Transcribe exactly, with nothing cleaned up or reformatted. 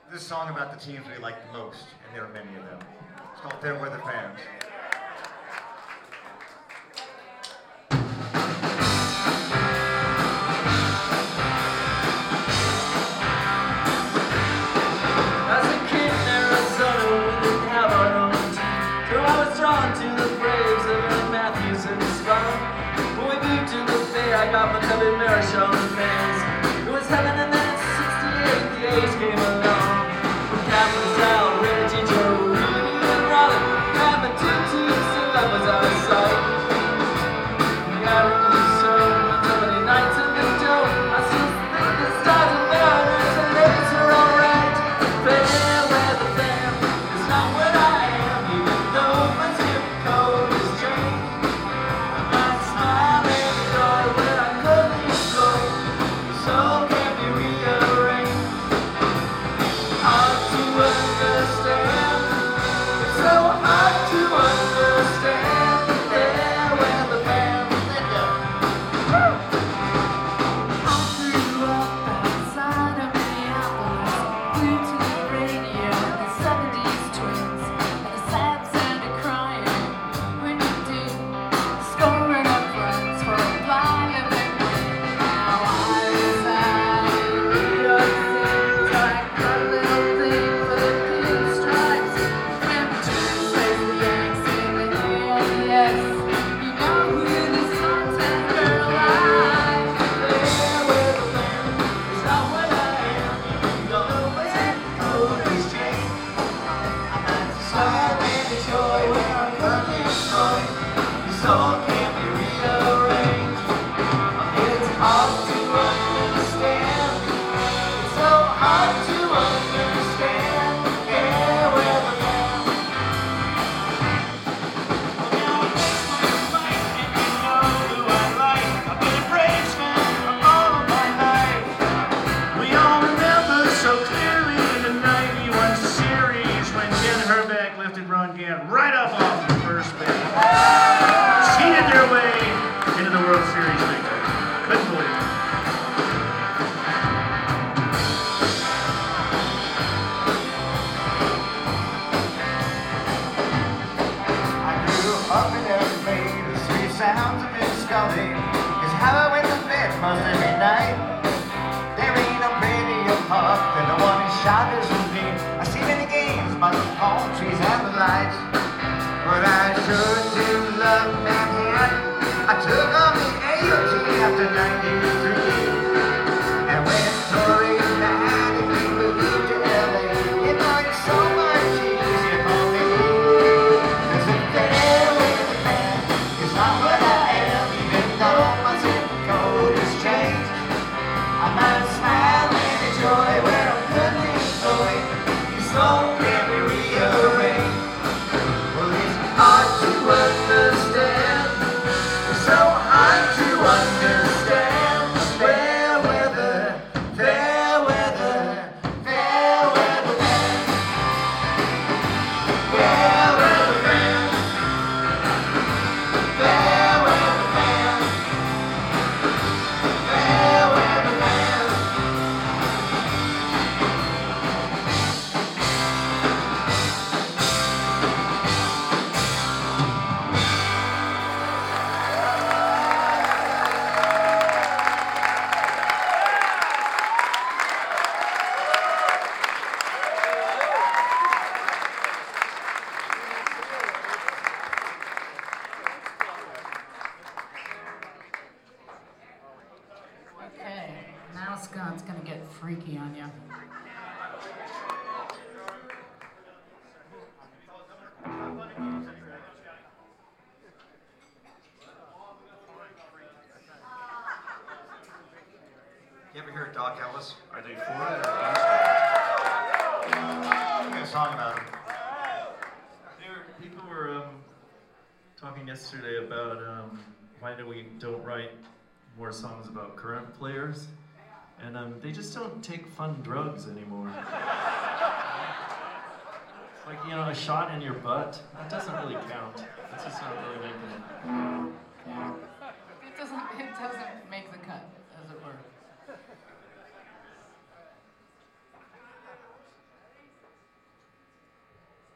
this song about the teams we like the most, and there are many of them. It's called Fair Weather Fans. As a kid in Arizona, we didn't have our own team, so I was drawn to the Braves of Earl Matthews and Sloan. When we moved to the Bay, I got my coveted Marichal and fans. It was heaven, and then in sixty-eight, the A's came along. With Captain Sal, Reggie, Joe, Rudy, and Robin, having two teams, so that was our sight. We got a new show, Monday nights in the dome. I still think the stars are mariners and A's are alright. Fair weather fan is not what I am, even though my zip code is changed. I might smile and joy when I couldn't go. The soul can't be rearranged. Hard to understand. It's so hard to understand. Fair weather fan. I grew up outside of Minneapolis, glued to the radio in the seventies twins, and the sad sounded crying when you do, scoring up runs for a fly of it. Now I reside in New York City, I got a little thing for the pinstripes. When Jim plays the Yanks in the A L D S, you know who this content girl I. Fair weather fan is not what I am, even though my zip code has changed. I might smile and enjoy where I'm coming from. Your soul can't be rearranged. It's hard to understand. It's so hard to understand. Fair weather fan. Well, now it makes my fight, and you know who I like. I've been a Braves fan for all of my life. We all remember so clearly the ninety-one series when Ken Herbeck lifted Ron Gant right up off the first base. Cheated their way into the World Series victory. Couldn't believe it. I grew up in L A, the sweet sounds of Miss Scully is how I went to bed most every night. There ain't no radio pop and no one is sharp as me. I see many games by the palm trees and the lights, but I sure do love Manhattan. I took on the A O T after ninety-three, and when Tory Manhattan moved to L A, it made it so much easier for me. 'Cause a fair weather fan is not what I am, even though my zip code has changed. I might smile and enjoy where I'm currently employed. Your soul can't be rearranged. Well, it's hard to understand. It's so hard to understand. Fair weather, fair weather, fair weather fan. Fair weather fan. Fair weather fan. Fair weather fan. Okay, now Scott's gonna get freaky on you. You ever hear of Doc Ellis? Are they for it or I got a song about him. There, people were um, talking yesterday about um, why do we don't write more songs about current players, and um, they just don't take fun drugs anymore. It's like, you know, a shot in your butt, that doesn't really count. That's just not really making it.